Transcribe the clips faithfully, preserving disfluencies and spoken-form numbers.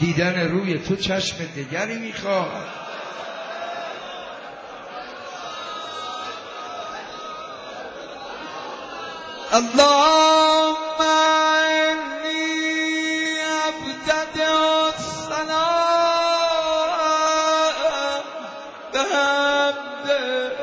دیدن روی تو چشم دگری میخواد. اللهم انی ابتدع الصلاة بحمدک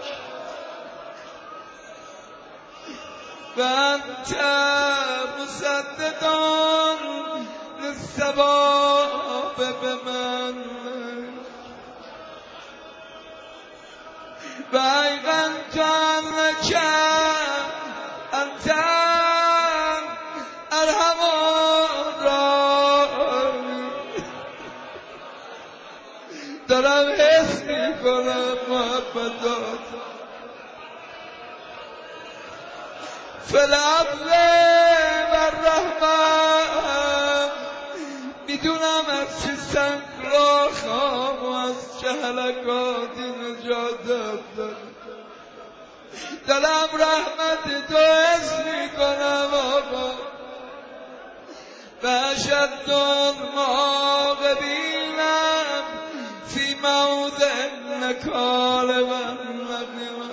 وانت مصدق للثواب بمن وایقنت انک انت ارحم الراحمین. دارم حس میکنم محبتات فالعدل والرحمن. میدونم از چه سنگلاخام و از چه هلکاتی نجاتت دارم. دلم رحمت تو حس میکنم آقا. فاشد المعاقبین فی موضع نکال و نقیمت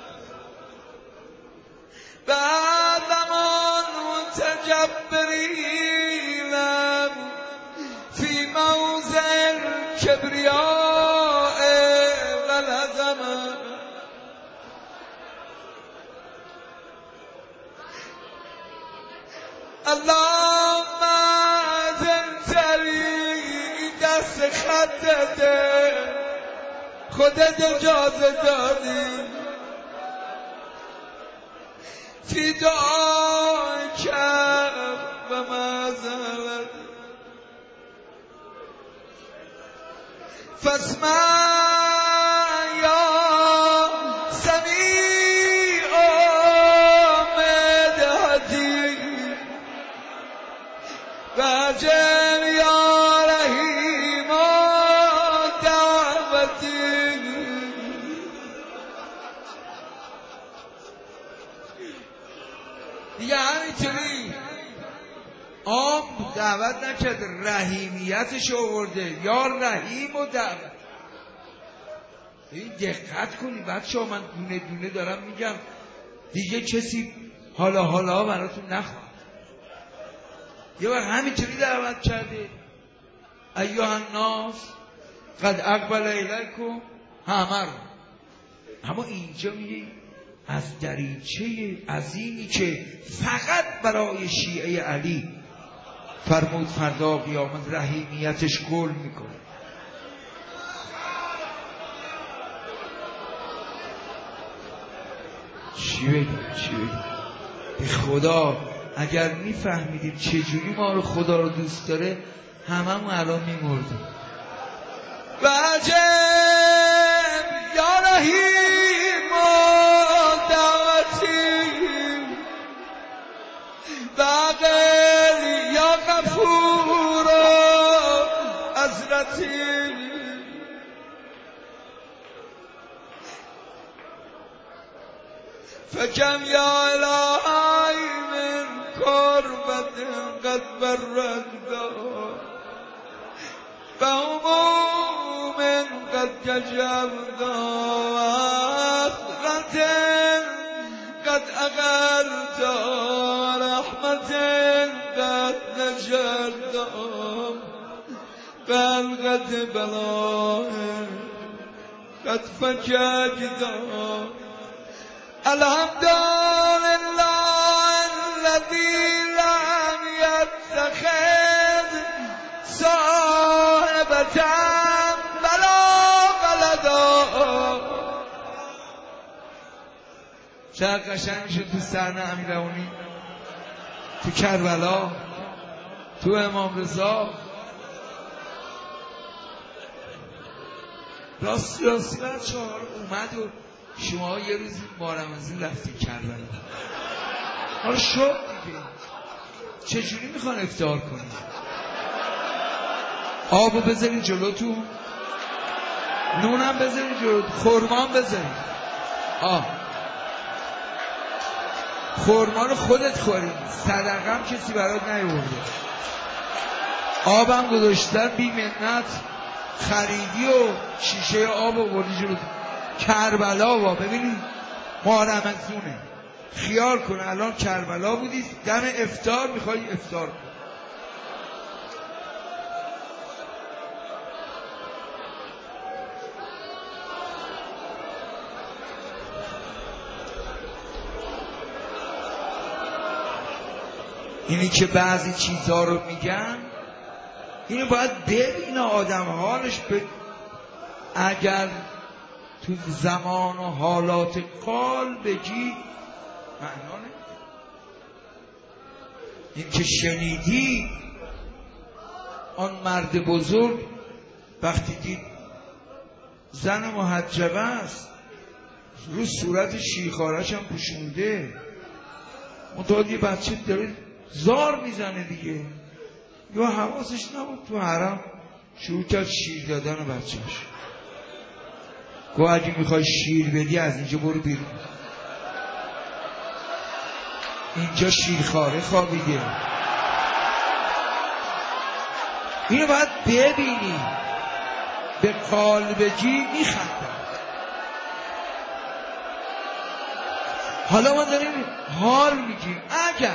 بعدم المتجبرین فی موضع الکبریاء و العظمه. اللهم زنتری این دست خطته خودت اجازه دادی فی دعای کم و معذرت فاسمع یا سمیع مدحتی واجب یا رحیم دعوتی. دیگه همینطوری عام دعوت نکرده، رحیمیتش آورده یا رحیم و دعوت. این دقت کنی بچه ها، من دونه دونه دارم میگم دیگه کسی حالا حالا براتون نخواد. یه وقت همینطوری دعوت کرده ایها الناس قد اقبل الیکم همه رو. اما اینجا میگه از دریچه عظیمی که فقط برای شیعه علی فرمود فردا قیامت رحیمیتش گل میکنه. چی بگیم چی بگیم به خدا اگر میفهمیدیم چجوری ما رو خدا رو دوست داره هممون الان میمردیم. وجب یا رحیم دعوتی بقل یا غفور حضرتی. فکم یا الهی من کربت قد بردها فهموم قد کشفتا وحسرت قد اغلتا رحمت قد نشرتا بلغت بلاه قد فککتا. الحمدلله الذي لم يتخذ صاحبة ولا ولدا. چقدر قشنگ میشه تو صحنه امیرعونی، تو کربلا، تو امام رضا. راست راستی بچه ها اومد و شما یه روزی مارمزین رفتید کربلا، حالا شد دیگه چجوری میخوان افطار کنید؟ آبو بذارین جلوتون، نونم بذارین جلوتون، خورمان بذارین. آه خورما رو خودت خورید، صدقه هم کسی برات نیورده. آبم گذاشتن بی منت، خریدی و شیشه آب و بردی جلو کربلا. و ببینید ماه رمضونه، خیال کن الان کربلا بودی، دم افطار میخوای افطار کن. اینی که بعضی چیزها رو میگن اینو باید ببینه آدم حالش به، اگر تو زمان و حالات قال بگی معنا نه. این که شنیدی آن مرد بزرگ وقتی دید زن محجبه است رو صورت شیخارش هم پوشونده، متعادی بچه داره زار میزنه دیگه، یا حواسش نبود تو حرم شروع کرد شیر دادن بچهش. گوه اگه میخوای شیر بدی از اینجا برو بیرون، اینجا شیرخواره خوابیده. اینو باید ببینی، به قالبگی میخندم. حالا ما داریم حال میگیم اگر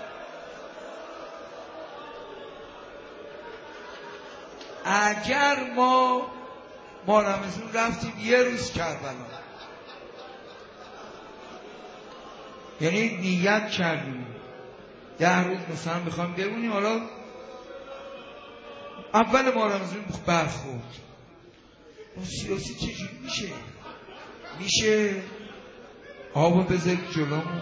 اگر ما ما رمضان رفتیم یه روز کربلا، یعنی نیت کردیم ده روز مثلا میخوام بمونیم، حالا اول ما رمضان برخورد اون سیاسی چجوری میشه؟ میشه آبو بذاری جلومون،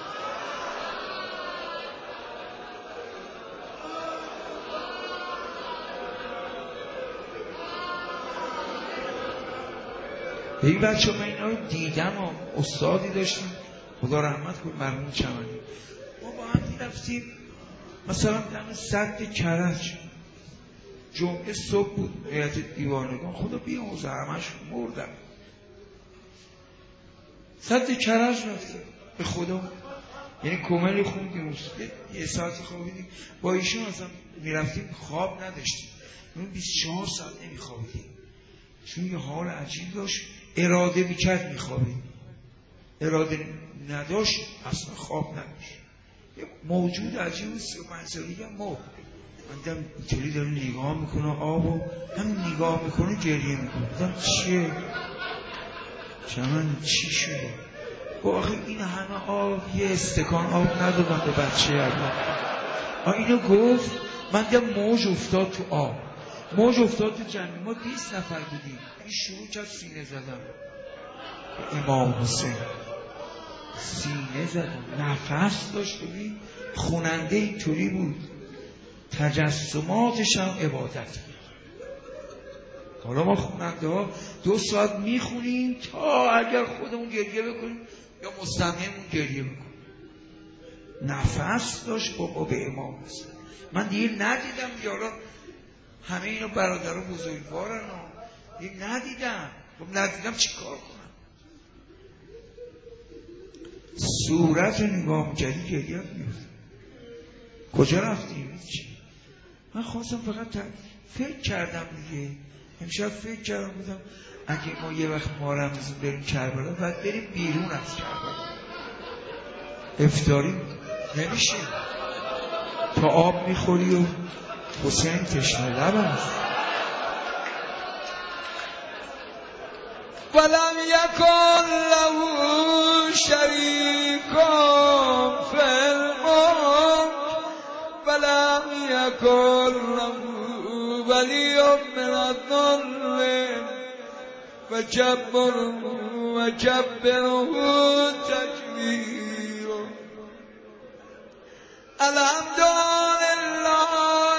این بچه من اینا رو دیدم و استادی داشتیم خدا رحمت کن مرحوم چمنی، ما با هم میرفتیم مثلا دم سد کرج، جمعه صبح بود، هیئت دیوانگان خدا بیامرزه همش مردم، سد کرج رفتیم به خدا، یعنی کملی خوندیم یه ساعتی خوابیدیم با ایشون، اصلا میرفتیم خواب نداشتیم، اون بیست و چهار ساعت نمیخوابیدیم چون یه حال عجیب داشت، اراده میکرد میخوابید، اراده نداشت اصلا خواب نداشت. یه موجود عجیب سی و پنج سالی هم مرد، من دیدم اینطوری داره نگاه میکنه آبو، هم نگاه میکنه گریه میکنه، دیدم چیه؟ چمن چی شده؟ با آخه این همه آب یه استکان آب ندادم به بچه اول. اینو گفت، من دیدم موج افتاد تو آب، موج افتاد تو جمعی، ما بیست نفر بودیم، این شروع کرد سینه زدم امام حسین، سینه زدم، نفس داشت، ببین خوننده اینطوری بود، تجسماتش هم عبادت بود. حالا ما خوننده ها دو ساعت میخونیم تا اگر خودمون گریه بکنیم یا مستمعمون گریه بکنیم، نفس داشت بابا به امام حسین. من دیگه ندیدم یارا همه اینو برادر بزرگوارن و دیگه ندیدم، خب ندیدم چی کار کنم؟ صورت رو نگاه میکردی گریه میفت. کجا رفتیم؟ چی؟ من خواستم فقط فکر کردم دیگه، امشب فکر کردم بودم اگه ما یه وقت ما رمضان بریم کربلا باید بریم بیرون از کربلا، افطاری نمیشه تا آب میخوری و حسین تشنه لب است. ولم یکن له شریک فی الملک ولم یکن له ولی من الذل فجبره وجبره تکبیرا. الحمدلله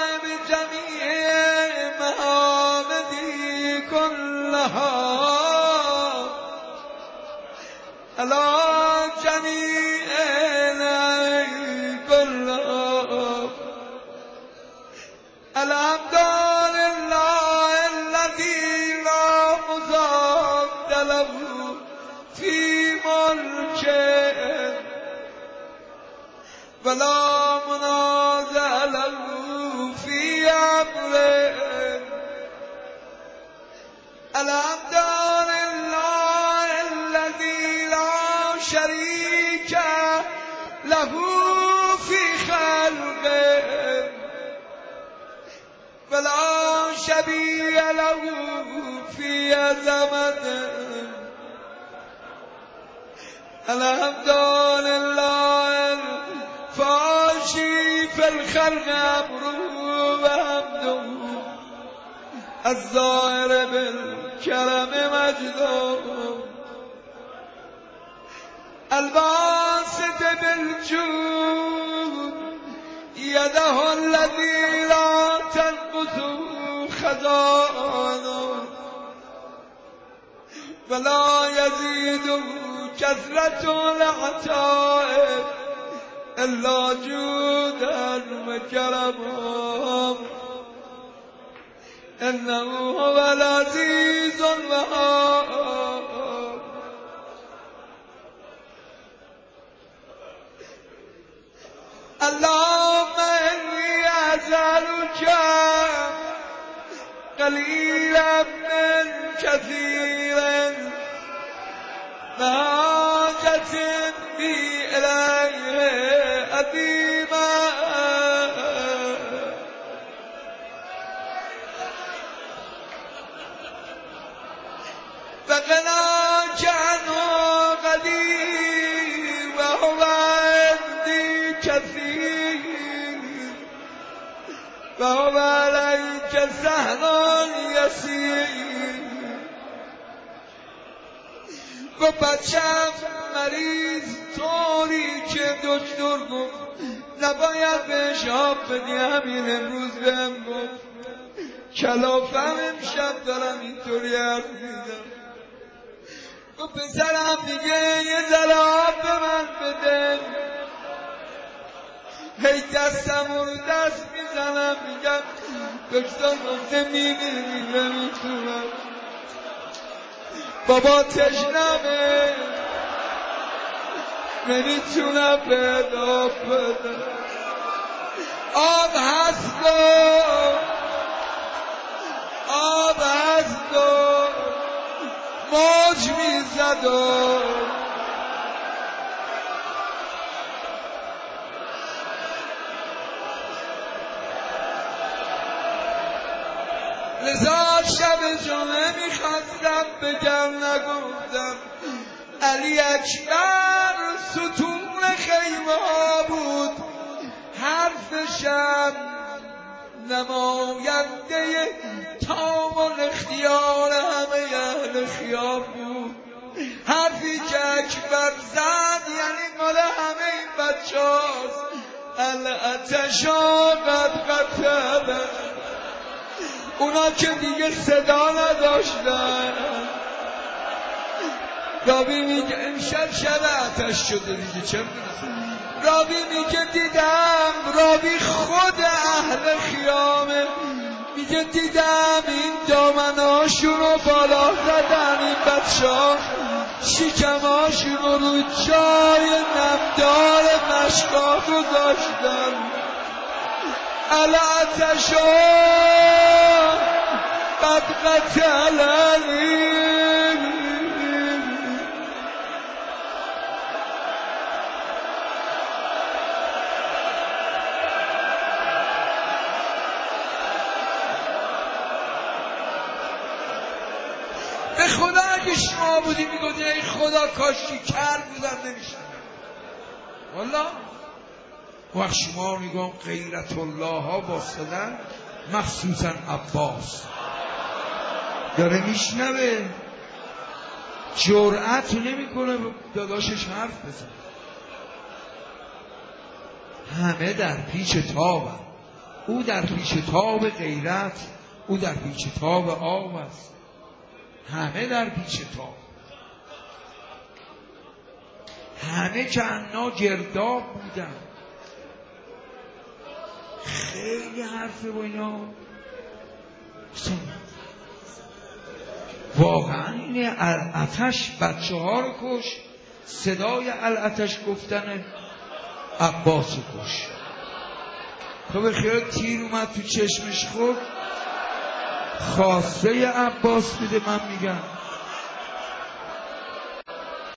بجمیع محامدی کلها علی جمیع نعمی کلها. الحمدلله الذی لا مضاد له فی ملکه ولا منازع شبیه له فی عظمته الحمدلله الفاشی فی الخلق امرو و حمده الظاهر بالکرم مجده الباسط بالجود یده الذی لا تنقص خزائنه ولا یزید کثرت العطاء الا جودا و کرما انه هو العزیز الوهاب. اللهم انی اسألک قلیلا من کثیر بحاجة بی الیه عظیما فغناک عنه قدیر و هو عندی کثیر و هو علیک سهل یسیر. گفت بچم مریض طوری که دکتر گفت نباید بهش آب بدی، همین امروز بهم گفت کلافم امشب دارم اینطوری حرف میزنم. گفت پسرم دیگه یه ذره آب به من بده. هی دستم رو دست میزنم میگم دکتر گفته میمیری نمیتونم. بابا تشنمه نمیتونم بهت آب بدم. آب هست و آب هست و موج میزد و لذا شب جمعه میخواستم بگم نگفتم. علی اکبر ستون خیمه ها بود، حرفشم نماینده تام و اختیار همه اهل خیام بود. حرفی که اکبر زد یعنی مال همه این بچه هاست. العطشا قد قتل، اونا که دیگه صدا نداشتن. رابی میگه امشب شب آتش شده دیگه چه میدونم. رابی میگه دیدم، رابی خود اهل خیامه، میگه دیدم این دامنهاشون رو بالا زدن، این بچه ها شکمهاشون رو رو جای نمدار مشکا گذاشتن. العطشا قد قتلنی. به خدا اگه شما بودی میگودی ای خدا کاشی کر بودن نمیشن. والا وقت شما میگم غیرت الله ها باستدن، مخصوصا عباس داره میشنوه، جرأت نمیکنه داداشش حرف بزن. همه در پیچ تاب، او در پیچ تاب غیرت، او در پیچ تاب آب است. همه در پیچ تاب، همه که انا گرداب بودن. خیلی حرفه با اینا. واقعا اینه الاتش بچه ها رو کش، صدای الاتش گفتن عباس رو کش. تو بخیر تیر اومد تو چشمش خود خواسته عباس بده. من میگم